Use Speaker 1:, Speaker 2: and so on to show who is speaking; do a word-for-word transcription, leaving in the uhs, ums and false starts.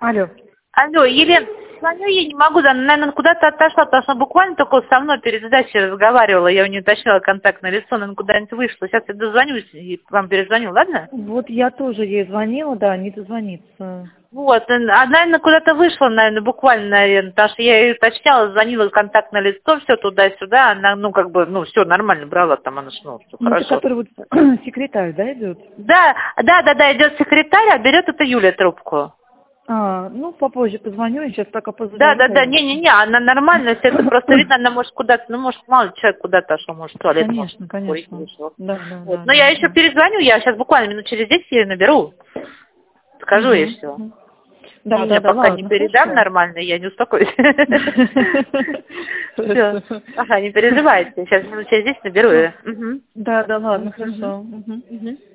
Speaker 1: Алло.
Speaker 2: Алло, Елена, звоню ей, не могу, она, наверное, куда-то отошла, потому что буквально только со мной перед сдачей разговаривала, я у нее уточнила контактное лицо, она куда-нибудь вышла. Сейчас я дозвонюсь и вам перезвоню, ладно?
Speaker 1: Вот я тоже ей звонила, да, не дозвонится.
Speaker 2: Вот, она, наверное, куда-то вышла, наверное, буквально, наверное, потому что я ее уточняла, звонила контактное лицо, все туда-сюда, она, ну, как бы, ну, все нормально брала, там она, ну, все
Speaker 1: Ну,
Speaker 2: хорошо.
Speaker 1: это который вот секретарь, да, идет?
Speaker 2: Да, да, да, да, идет секретарь, а берет это Юля трубку.
Speaker 1: А, ну, попозже позвоню, я сейчас так
Speaker 2: Да,
Speaker 1: опоздаю.
Speaker 2: да, да, не-не-не, она нормально, если это просто видно, она может куда-то, ну, может, мало ли человек куда-то шел, может, в туалет, может,
Speaker 1: Конечно,
Speaker 2: курить
Speaker 1: конечно.
Speaker 2: вышел.
Speaker 1: Да, да,
Speaker 2: Вот.
Speaker 1: да,
Speaker 2: Но
Speaker 1: да,
Speaker 2: я еще
Speaker 1: да.
Speaker 2: перезвоню, я сейчас буквально минут через десять ее наберу, скажу ей все.
Speaker 1: Угу. Да,
Speaker 2: Ну,
Speaker 1: да,
Speaker 2: я
Speaker 1: да,
Speaker 2: пока не
Speaker 1: ладно,
Speaker 2: передам
Speaker 1: хорошо.
Speaker 2: нормально, я не успокоюсь. Все.
Speaker 1: Хорошо.
Speaker 2: Ага, не переживайте, сейчас минут через десять наберу
Speaker 1: Ну,
Speaker 2: ее. Мгм.
Speaker 1: да, да, ладно,
Speaker 2: Мгм.
Speaker 1: хорошо. Мгм.
Speaker 2: Мгм.